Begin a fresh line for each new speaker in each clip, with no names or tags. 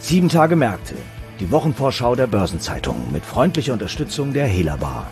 7 Tage Märkte, die Wochenvorschau der Börsenzeitung mit freundlicher Unterstützung der Hela-Bar.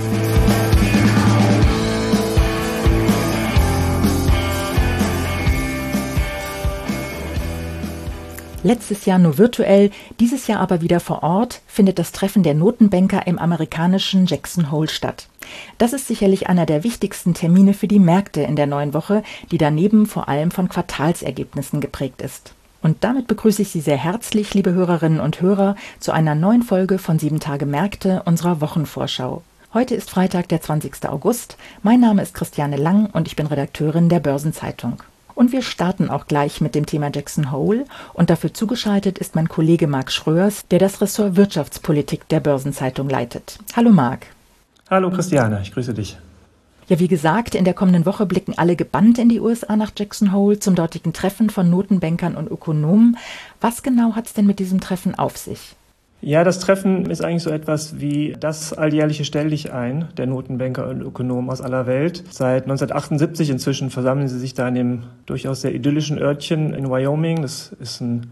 Letztes Jahr nur virtuell, dieses Jahr aber wieder vor Ort, findet das Treffen der Notenbanker im amerikanischen Jackson Hole statt. Das ist sicherlich einer der wichtigsten Termine für die Märkte in der neuen Woche, die daneben vor allem von Quartalsergebnissen geprägt ist. Und damit begrüße ich Sie sehr herzlich, liebe Hörerinnen und Hörer, zu einer neuen Folge von 7 Tage Märkte unserer Wochenvorschau. Heute ist Freitag, der 20. August. Mein Name ist Christiane Lang und ich bin Redakteurin der Börsenzeitung. Und wir starten auch gleich mit dem Thema Jackson Hole und dafür zugeschaltet ist mein Kollege Marc Schröers, der das Ressort Wirtschaftspolitik der Börsenzeitung leitet. Hallo Marc.
Hallo Christiane, ich grüße dich.
Ja, wie gesagt, in der kommenden Woche blicken alle gebannt in die USA nach Jackson Hole zum dortigen Treffen von Notenbankern und Ökonomen. Was genau hat es denn mit diesem Treffen auf sich?
Ja, das Treffen ist eigentlich so etwas wie das alljährliche Stelldichein der Notenbanker und Ökonomen aus aller Welt. Seit 1978 inzwischen versammeln sie sich da in dem durchaus sehr idyllischen Örtchen in Wyoming. Das ist ein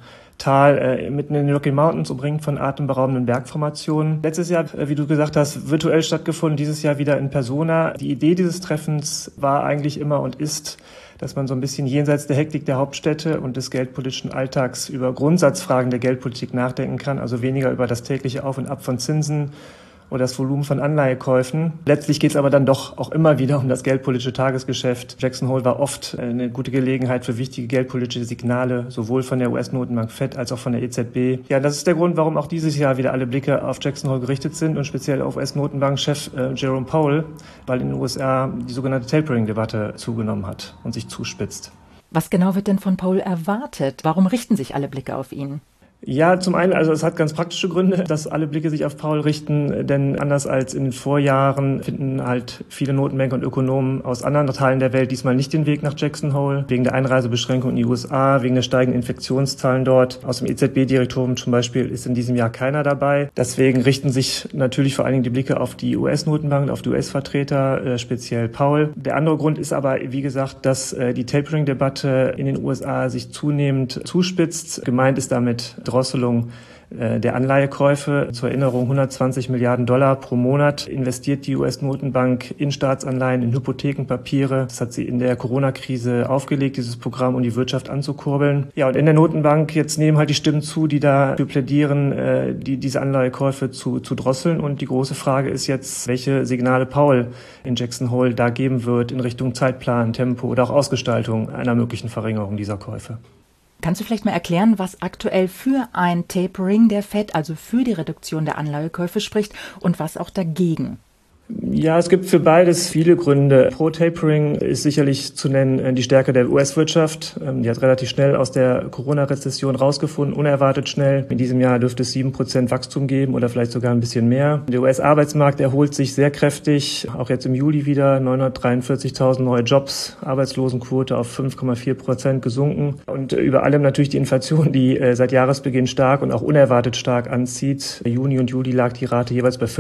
Tal mitten in den Rocky Mountains, umringt von atemberaubenden Bergformationen. Letztes Jahr, wie du gesagt hast, virtuell stattgefunden, dieses Jahr wieder in Persona. Die Idee dieses Treffens war eigentlich immer und ist, dass man so ein bisschen jenseits der Hektik der Hauptstädte und des geldpolitischen Alltags über Grundsatzfragen der Geldpolitik nachdenken kann, also weniger über das tägliche Auf und Ab von Zinsen oder das Volumen von Anleihekäufen. Letztlich geht es aber dann doch auch immer wieder um das geldpolitische Tagesgeschäft. Jackson Hole war oft eine gute Gelegenheit für wichtige geldpolitische Signale, sowohl von der US-Notenbank Fed als auch von der EZB. Ja, das ist der Grund, warum auch dieses Jahr wieder alle Blicke auf Jackson Hole gerichtet sind und speziell auf US-Notenbankchef Jerome Powell, weil in den USA die sogenannte Tapering-Debatte zugenommen hat und sich zuspitzt.
Was genau wird denn von Powell erwartet? Warum richten sich alle Blicke auf ihn?
Ja, zum einen, also es hat ganz praktische Gründe, dass alle Blicke sich auf Powell richten, denn anders als in den Vorjahren finden halt viele Notenbanker und Ökonomen aus anderen Teilen der Welt diesmal nicht den Weg nach Jackson Hole, wegen der Einreisebeschränkung in die USA, wegen der steigenden Infektionszahlen dort. Aus dem EZB-Direktorium zum Beispiel ist in diesem Jahr keiner dabei. Deswegen richten sich natürlich vor allen Dingen die Blicke auf die US-Notenbank, auf die US-Vertreter, speziell Powell. Der andere Grund ist aber, wie gesagt, dass die Tapering-Debatte in den USA sich zunehmend zuspitzt. Gemeint ist damit Drosselung der Anleihekäufe. Zur Erinnerung, 120 Milliarden Dollar pro Monat investiert die US-Notenbank in Staatsanleihen, in Hypothekenpapiere. Das hat sie in der Corona-Krise aufgelegt, dieses Programm, um die Wirtschaft anzukurbeln. Ja, und in der Notenbank jetzt nehmen halt die Stimmen zu, die dafür plädieren, diese Anleihekäufe zu drosseln. Und die große Frage ist jetzt, welche Signale Powell in Jackson Hole da geben wird in Richtung Zeitplan, Tempo oder auch Ausgestaltung einer möglichen Verringerung dieser Käufe.
Kannst du vielleicht mal erklären, was aktuell für ein Tapering der Fed, also für die Reduktion der Anleihekäufe spricht und was auch dagegen?
Ja, es gibt für beides viele Gründe. Pro Tapering ist sicherlich zu nennen die Stärke der US-Wirtschaft. Die hat relativ schnell aus der Corona-Rezession rausgefunden, unerwartet schnell. In diesem Jahr dürfte es 7% Wachstum geben oder vielleicht sogar ein bisschen mehr. Der US-Arbeitsmarkt erholt sich sehr kräftig, auch jetzt im Juli wieder 943.000 neue Jobs, Arbeitslosenquote auf 5,4% gesunken. Und über allem natürlich die Inflation, die seit Jahresbeginn stark und auch unerwartet stark anzieht. Juni und Juli lag die Rate jeweils bei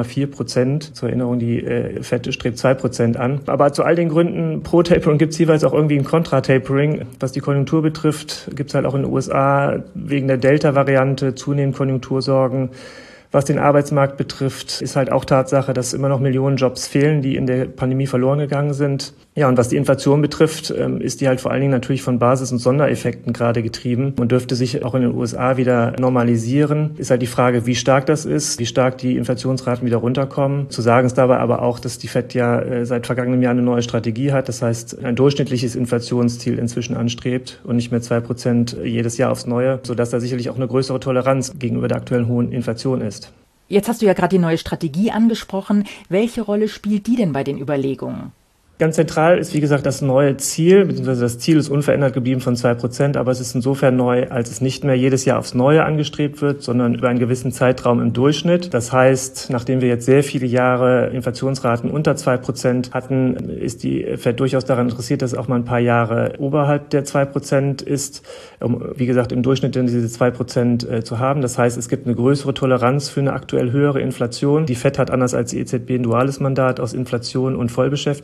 5,4%. Zur Erinnerung, die Fed strebt 2% an. Aber zu all den Gründen pro Tapering gibt es jeweils auch irgendwie ein Kontra-Tapering. Was die Konjunktur betrifft, gibt es halt auch in den USA wegen der Delta-Variante zunehmend Konjunktursorgen. Was den Arbeitsmarkt betrifft, ist halt auch Tatsache, dass immer noch Millionen Jobs fehlen, die in der Pandemie verloren gegangen sind. Ja, und was die Inflation betrifft, ist die halt vor allen Dingen natürlich von Basis- und Sondereffekten gerade getrieben und dürfte sich auch in den USA wieder normalisieren. Ist halt die Frage, wie stark das ist, wie stark die Inflationsraten wieder runterkommen. Zu sagen ist dabei aber auch, dass die Fed ja seit vergangenem Jahr eine neue Strategie hat. Das heißt, ein durchschnittliches Inflationsziel inzwischen anstrebt und nicht mehr 2% jedes Jahr aufs Neue, sodass da sicherlich auch eine größere Toleranz gegenüber der aktuellen hohen Inflation ist.
Jetzt hast du ja gerade die neue Strategie angesprochen. Welche Rolle spielt die denn bei den Überlegungen?
Ganz zentral ist, wie gesagt, das neue Ziel, beziehungsweise das Ziel ist unverändert geblieben von 2%, aber es ist insofern neu, als es nicht mehr jedes Jahr aufs Neue angestrebt wird, sondern über einen gewissen Zeitraum im Durchschnitt. Das heißt, nachdem wir jetzt sehr viele Jahre Inflationsraten unter 2% hatten, ist die Fed durchaus daran interessiert, dass es auch mal ein paar Jahre oberhalb der 2% ist, um, wie gesagt, im Durchschnitt dann diese 2% zu haben. Das heißt, es gibt eine größere Toleranz für eine aktuell höhere Inflation. Die Fed hat anders als die EZB ein duales Mandat aus Inflation und Vollbeschäftigung.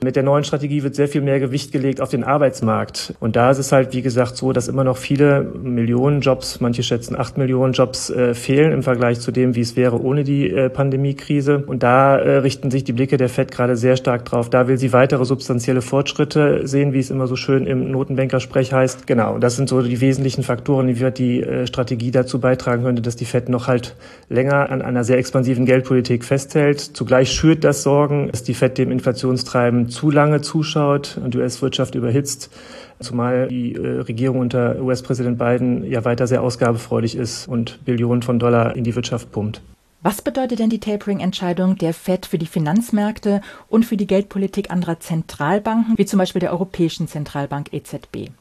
Mit der neuen Strategie wird sehr viel mehr Gewicht gelegt auf den Arbeitsmarkt. Und da ist es halt, wie gesagt, so, dass immer noch viele Millionen Jobs, manche schätzen 8 Millionen Jobs, fehlen im Vergleich zu dem, wie es wäre ohne die Pandemiekrise. Und da richten sich die Blicke der FED gerade sehr stark drauf. Da will sie weitere substanzielle Fortschritte sehen, wie es immer so schön im Notenbankersprech heißt. Genau, das sind so die wesentlichen Faktoren, wie wird die Strategie dazu beitragen könnte, dass die FED noch halt länger an einer sehr expansiven Geldpolitik festhält. Zugleich schürt das Sorgen, dass die FED dem Inflationstreiben zu lange zuschaut und die US-Wirtschaft überhitzt, zumal die Regierung unter US-Präsident Biden ja weiter sehr ausgabefreudig ist und Billionen von Dollar in die Wirtschaft pumpt.
Was bedeutet denn die Tapering-Entscheidung der FED für die Finanzmärkte und für die Geldpolitik anderer Zentralbanken, wie zum Beispiel der Europäischen Zentralbank EZB?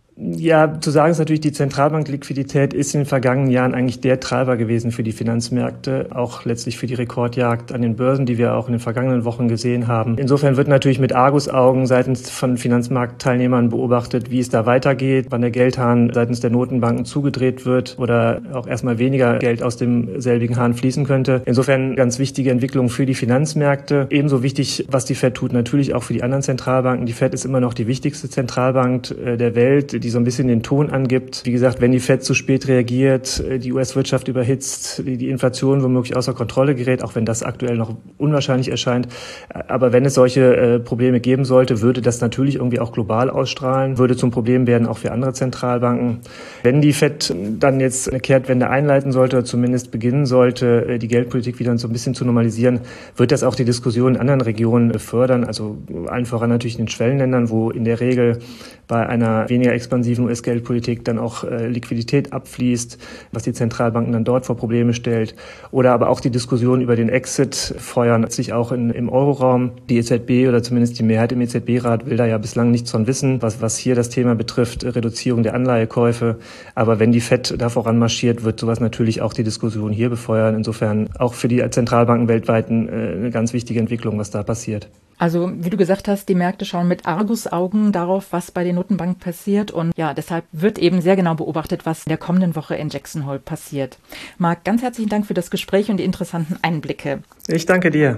Ja, zu sagen ist natürlich, die Zentralbankliquidität ist in den vergangenen Jahren eigentlich der Treiber gewesen für die Finanzmärkte, auch letztlich für die Rekordjagd an den Börsen, die wir auch in den vergangenen Wochen gesehen haben. Insofern wird natürlich mit Argusaugen seitens von Finanzmarktteilnehmern beobachtet, wie es da weitergeht, wann der Geldhahn seitens der Notenbanken zugedreht wird oder auch erstmal weniger Geld aus dem selbigen Hahn fließen könnte. Insofern ganz wichtige Entwicklung für die Finanzmärkte. Ebenso wichtig, was die FED tut, natürlich auch für die anderen Zentralbanken. Die FED ist immer noch die wichtigste Zentralbank der Welt, die so ein bisschen den Ton angibt. Wie gesagt, wenn die FED zu spät reagiert, die US-Wirtschaft überhitzt, die Inflation womöglich außer Kontrolle gerät, auch wenn das aktuell noch unwahrscheinlich erscheint. Aber wenn es solche Probleme geben sollte, würde das natürlich irgendwie auch global ausstrahlen, würde zum Problem werden auch für andere Zentralbanken. Wenn die FED dann jetzt eine Kehrtwende einleiten sollte, oder zumindest beginnen sollte, die Geldpolitik wieder so ein bisschen zu normalisieren, wird das auch die Diskussion in anderen Regionen fördern, also allen voran natürlich in den Schwellenländern, wo in der Regel bei einer weniger expansiven US-Geldpolitik dann auch Liquidität abfließt, was die Zentralbanken dann dort vor Probleme stellt. Oder aber auch die Diskussion über den Exit feuern sich auch im Euroraum. Die EZB oder zumindest die Mehrheit im EZB-Rat will da ja bislang nichts von wissen, was hier das Thema betrifft, Reduzierung der Anleihekäufe. Aber wenn die FED da voran marschiert, wird sowas natürlich auch die Diskussion hier befeuern. Insofern auch für die Zentralbanken weltweit eine ganz wichtige Entwicklung, was da passiert.
Also, wie du gesagt hast, die Märkte schauen mit Argusaugen darauf, was bei den Notenbanken passiert. Und ja, deshalb wird eben sehr genau beobachtet, was in der kommenden Woche in Jackson Hole passiert. Marc, ganz herzlichen Dank für das Gespräch und die interessanten Einblicke.
Ich danke dir.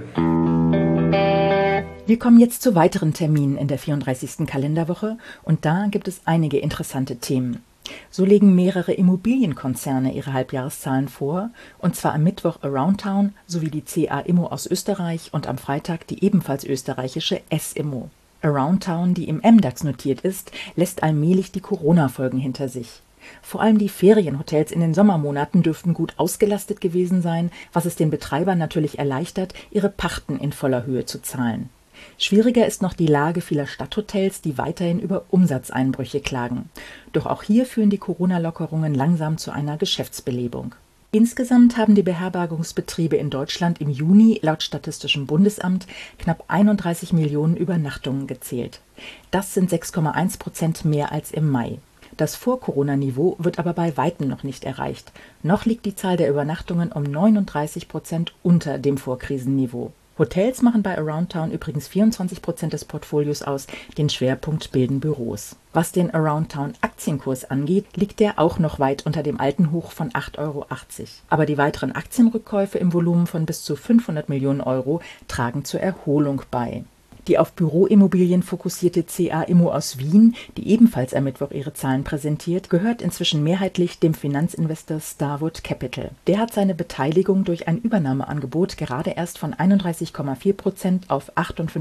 Wir kommen jetzt zu weiteren Terminen in der 34. Kalenderwoche und da gibt es einige interessante Themen. So legen mehrere Immobilienkonzerne ihre Halbjahreszahlen vor, und zwar am Mittwoch Aroundtown sowie die CA Immo aus Österreich und am Freitag die ebenfalls österreichische S-Immo. Aroundtown, die im MDAX notiert ist, lässt allmählich die Corona-Folgen hinter sich. Vor allem die Ferienhotels in den Sommermonaten dürften gut ausgelastet gewesen sein, was es den Betreibern natürlich erleichtert, ihre Pachten in voller Höhe zu zahlen. Schwieriger ist noch die Lage vieler Stadthotels, die weiterhin über Umsatzeinbrüche klagen. Doch auch hier führen die Corona-Lockerungen langsam zu einer Geschäftsbelebung. Insgesamt haben die Beherbergungsbetriebe in Deutschland im Juni laut Statistischem Bundesamt knapp 31 Millionen Übernachtungen gezählt. Das sind 6,1% mehr als im Mai. Das Vor-Corona-Niveau wird aber bei weitem noch nicht erreicht. Noch liegt die Zahl der Übernachtungen um 39% unter dem Vorkrisenniveau. Hotels machen bei Aroundtown übrigens 24% des Portfolios aus, den Schwerpunkt bilden Büros. Was den Aroundtown-Aktienkurs angeht, liegt der auch noch weit unter dem alten Hoch von 8,80 €. Aber die weiteren Aktienrückkäufe im Volumen von bis zu 500 Millionen € tragen zur Erholung bei. Die auf Büroimmobilien fokussierte CA Immo aus Wien, die ebenfalls am Mittwoch ihre Zahlen präsentiert, gehört inzwischen mehrheitlich dem Finanzinvestor Starwood Capital. Der hat seine Beteiligung durch ein Übernahmeangebot gerade erst von 31,4% auf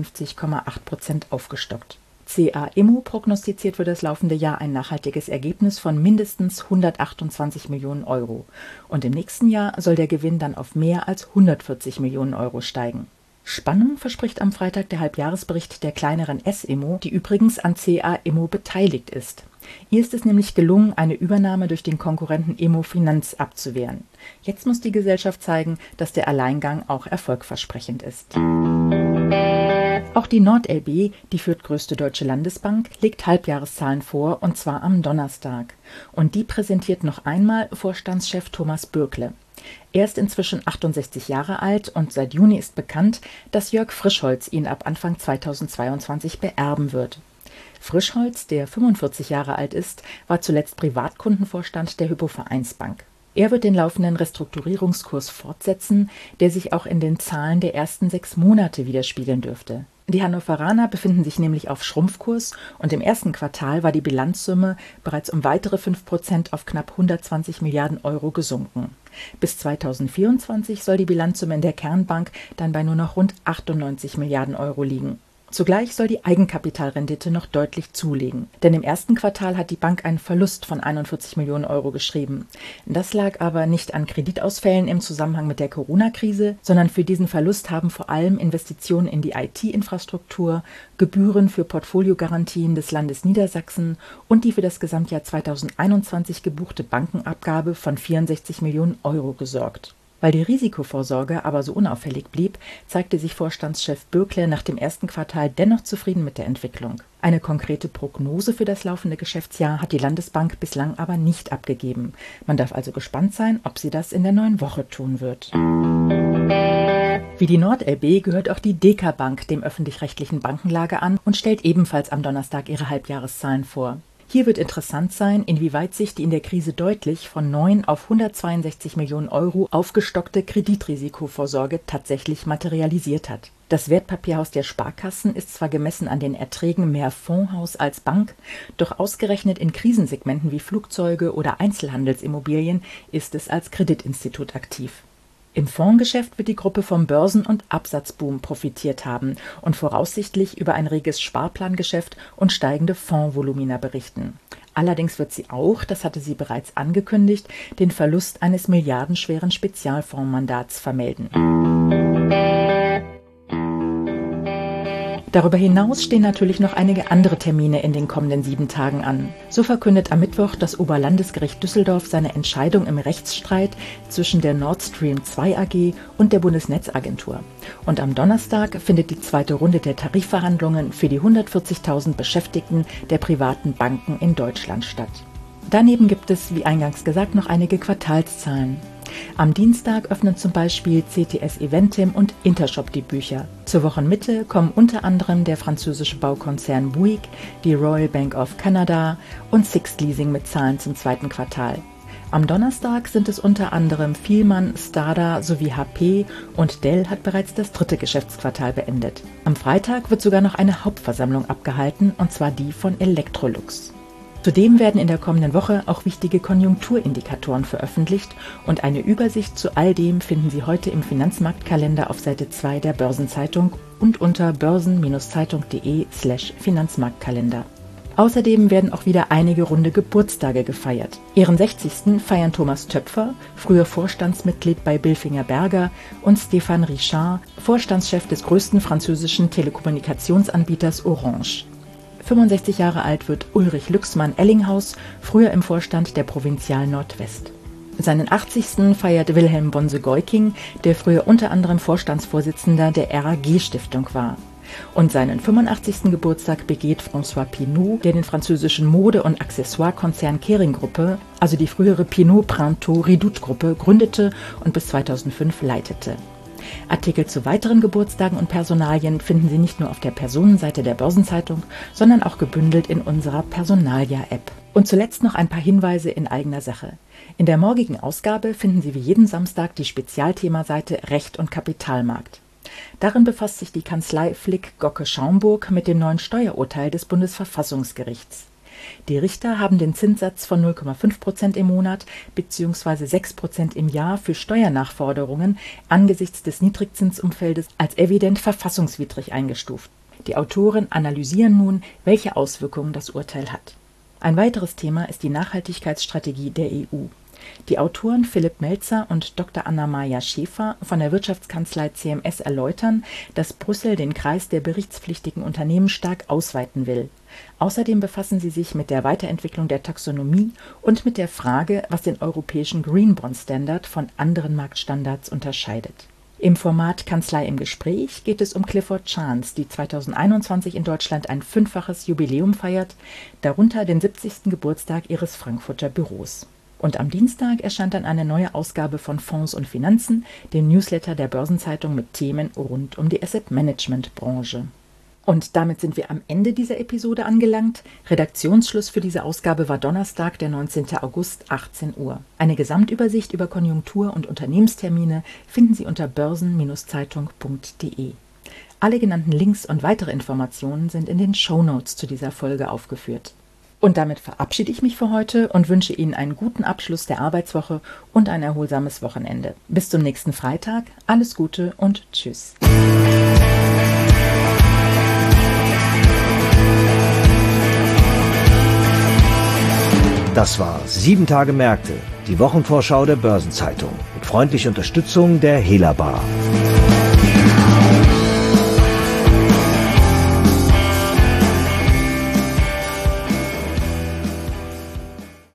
58,8% aufgestockt. CA Immo prognostiziert für das laufende Jahr ein nachhaltiges Ergebnis von mindestens 128 Millionen €. Und im nächsten Jahr soll der Gewinn dann auf mehr als 140 Millionen € steigen. Spannung verspricht am Freitag der Halbjahresbericht der kleineren S-Immo, die übrigens an CA Immo beteiligt ist. Ihr ist es nämlich gelungen, eine Übernahme durch den Konkurrenten Immo Finanz abzuwehren. Jetzt muss die Gesellschaft zeigen, dass der Alleingang auch erfolgversprechend ist. Auch die NordLB, die viertgrößte deutsche Landesbank, legt Halbjahreszahlen vor, und zwar am Donnerstag. Und die präsentiert noch einmal Vorstandschef Thomas Bürkle. Er ist inzwischen 68 Jahre alt und seit Juni ist bekannt, dass Jörg Frischholz ihn ab Anfang 2022 beerben wird. Frischholz, der 45 Jahre alt ist, war zuletzt Privatkundenvorstand der Hypo-Vereinsbank. Er wird den laufenden Restrukturierungskurs fortsetzen, der sich auch in den Zahlen der ersten 6 Monate widerspiegeln dürfte. Die Hannoveraner befinden sich nämlich auf Schrumpfkurs und im ersten Quartal war die Bilanzsumme bereits um weitere 5% auf knapp 120 Milliarden Euro gesunken. Bis 2024 soll die Bilanzsumme in der Kernbank dann bei nur noch rund 98 Milliarden Euro liegen. Zugleich soll die Eigenkapitalrendite noch deutlich zulegen, denn im ersten Quartal hat die Bank einen Verlust von 41 Millionen Euro geschrieben. Das lag aber nicht an Kreditausfällen im Zusammenhang mit der Corona-Krise, sondern für diesen Verlust haben vor allem Investitionen in die IT-Infrastruktur, Gebühren für Portfoliogarantien des Landes Niedersachsen und die für das Gesamtjahr 2021 gebuchte Bankenabgabe von 64 Millionen Euro gesorgt. Weil die Risikovorsorge aber so unauffällig blieb, zeigte sich Vorstandschef Bürkle nach dem ersten Quartal dennoch zufrieden mit der Entwicklung. Eine konkrete Prognose für das laufende Geschäftsjahr hat die Landesbank bislang aber nicht abgegeben. Man darf also gespannt sein, ob sie das in der neuen Woche tun wird. Wie die NordLB gehört auch die DK Bank dem öffentlich-rechtlichen Bankenlager an und stellt ebenfalls am Donnerstag ihre Halbjahreszahlen vor. Hier wird interessant sein, inwieweit sich die in der Krise deutlich von 9 auf 162 Millionen Euro aufgestockte Kreditrisikovorsorge tatsächlich materialisiert hat. Das Wertpapierhaus der Sparkassen ist zwar gemessen an den Erträgen mehr Fondshaus als Bank, doch ausgerechnet in Krisensegmenten wie Flugzeuge oder Einzelhandelsimmobilien ist es als Kreditinstitut aktiv. Im Fondsgeschäft wird die Gruppe vom Börsen- und Absatzboom profitiert haben und voraussichtlich über ein reges Sparplangeschäft und steigende Fondsvolumina berichten. Allerdings wird sie auch, das hatte sie bereits angekündigt, den Verlust eines milliardenschweren Spezialfondsmandats vermelden. Darüber hinaus stehen natürlich noch einige andere Termine in den kommenden 7 Tagen an. So verkündet am Mittwoch das Oberlandesgericht Düsseldorf seine Entscheidung im Rechtsstreit zwischen der Nord Stream 2 AG und der Bundesnetzagentur. Und am Donnerstag findet die zweite Runde der Tarifverhandlungen für die 140.000 Beschäftigten der privaten Banken in Deutschland statt. Daneben gibt es, wie eingangs gesagt, noch einige Quartalszahlen. Am Dienstag öffnen zum Beispiel CTS Eventim und Intershop die Bücher. Zur Wochenmitte kommen unter anderem der französische Baukonzern Bouygues, die Royal Bank of Canada und Sixt Leasing mit Zahlen zum zweiten Quartal. Am Donnerstag sind es unter anderem Vielmann, Stada sowie HP und Dell hat bereits das 3. Geschäftsquartal beendet. Am Freitag wird sogar noch eine Hauptversammlung abgehalten, und zwar die von Electrolux. Zudem werden in der kommenden Woche auch wichtige Konjunkturindikatoren veröffentlicht und eine Übersicht zu all dem finden Sie heute im Finanzmarktkalender auf Seite 2 der Börsenzeitung und unter börsen-zeitung.de/Finanzmarktkalender. Außerdem werden auch wieder einige runde Geburtstage gefeiert. Ihren 60. feiern Thomas Töpfer, früher Vorstandsmitglied bei Bilfinger Berger, und Stéphane Richard, Vorstandschef des größten französischen Telekommunikationsanbieters Orange. 65 Jahre alt wird Ulrich Lüxmann-Ellinghaus, früher im Vorstand der Provinzial Nordwest. Seinen 80. feiert Wilhelm Bonse-Geuking, der früher unter anderem Vorstandsvorsitzender der RAG-Stiftung war. Und seinen 85. Geburtstag begeht François Pinault, der den französischen Mode- und Accessoire-Konzern Kering-Gruppe, also die frühere Pinault-Printemps-Redoute-Gruppe, gründete und bis 2005 leitete. Artikel zu weiteren Geburtstagen und Personalien finden Sie nicht nur auf der Personenseite der Börsenzeitung, sondern auch gebündelt in unserer Personalia-App. Und zuletzt noch ein paar Hinweise in eigener Sache. In der morgigen Ausgabe finden Sie wie jeden Samstag die Spezialthemaseite Recht und Kapitalmarkt. Darin befasst sich die Kanzlei Flick-Gocke-Schaumburg mit dem neuen Steuerurteil des Bundesverfassungsgerichts. Die Richter haben den Zinssatz von 0,5% im Monat bzw. 6% im Jahr für Steuernachforderungen angesichts des Niedrigzinsumfeldes als evident verfassungswidrig eingestuft. Die Autoren analysieren nun, welche Auswirkungen das Urteil hat. Ein weiteres Thema ist die Nachhaltigkeitsstrategie der EU. Die Autoren Philipp Melzer und Dr. Anna-Maja Schäfer von der Wirtschaftskanzlei CMS erläutern, dass Brüssel den Kreis der berichtspflichtigen Unternehmen stark ausweiten will. Außerdem befassen sie sich mit der Weiterentwicklung der Taxonomie und mit der Frage, was den europäischen Green Bond Standard von anderen Marktstandards unterscheidet. Im Format Kanzlei im Gespräch geht es um Clifford Chance, die 2021 in Deutschland ein 5-faches Jubiläum feiert, darunter den 70. Geburtstag ihres Frankfurter Büros. Und am Dienstag erscheint dann eine neue Ausgabe von Fonds und Finanzen, dem Newsletter der Börsenzeitung mit Themen rund um die Asset-Management-Branche. Und damit sind wir am Ende dieser Episode angelangt. Redaktionsschluss für diese Ausgabe war Donnerstag, der 19. August, 18 Uhr. Eine Gesamtübersicht über Konjunktur- und Unternehmenstermine finden Sie unter börsen-zeitung.de. Alle genannten Links und weitere Informationen sind in den Shownotes zu dieser Folge aufgeführt. Und damit verabschiede ich mich für heute und wünsche Ihnen einen guten Abschluss der Arbeitswoche und ein erholsames Wochenende. Bis zum nächsten Freitag, alles Gute und tschüss.
Das war 7 Tage Märkte, die Wochenvorschau der Börsenzeitung mit freundlicher Unterstützung der Helaba.